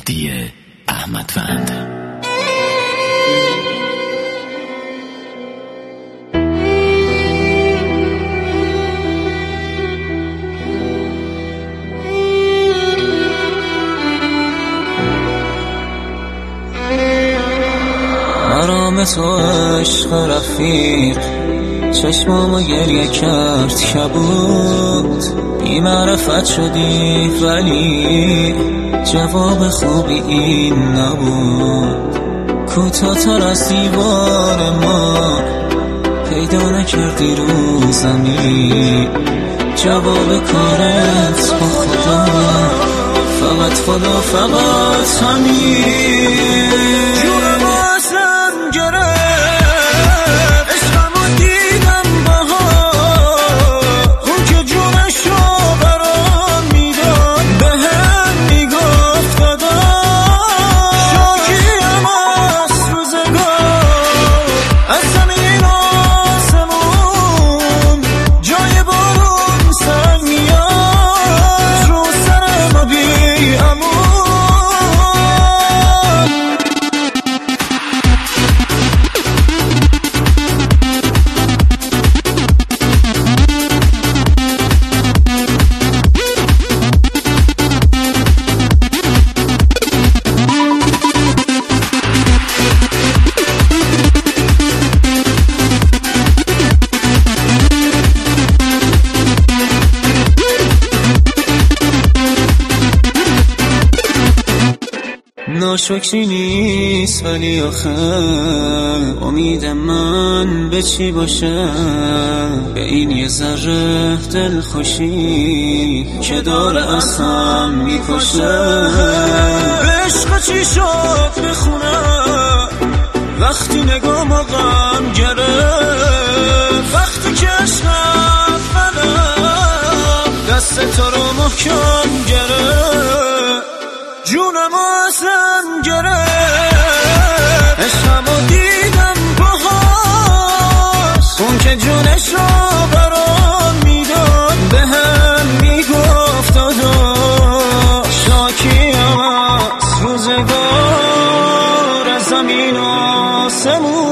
مهدی احمدوند. آرام تو عشق رفیق چشمامو گریه کرد کبود، بی معرفت شدی ولی جواب خوبی این نبود. کوتاه‌تر از دیوار ما پیدا نکردی رو زمین، جواب کارت با خدا فقط خدا فقط همین. ناشکری نیست ولی آخه امید من به چی باشه، به این یه ذره دلخوشی که داره از هم میکشه. عشق چی شد بخونه وقتی نگام غم گرفت، وقتی که عشق اولم دست تو رو محکم گرفت، جونم ازم گرفت، عشقمو دیدم باهاش، اون که جونش رو برام میداد به هم میگفت دادا شاکیم از روزگار از زمین و آسمون.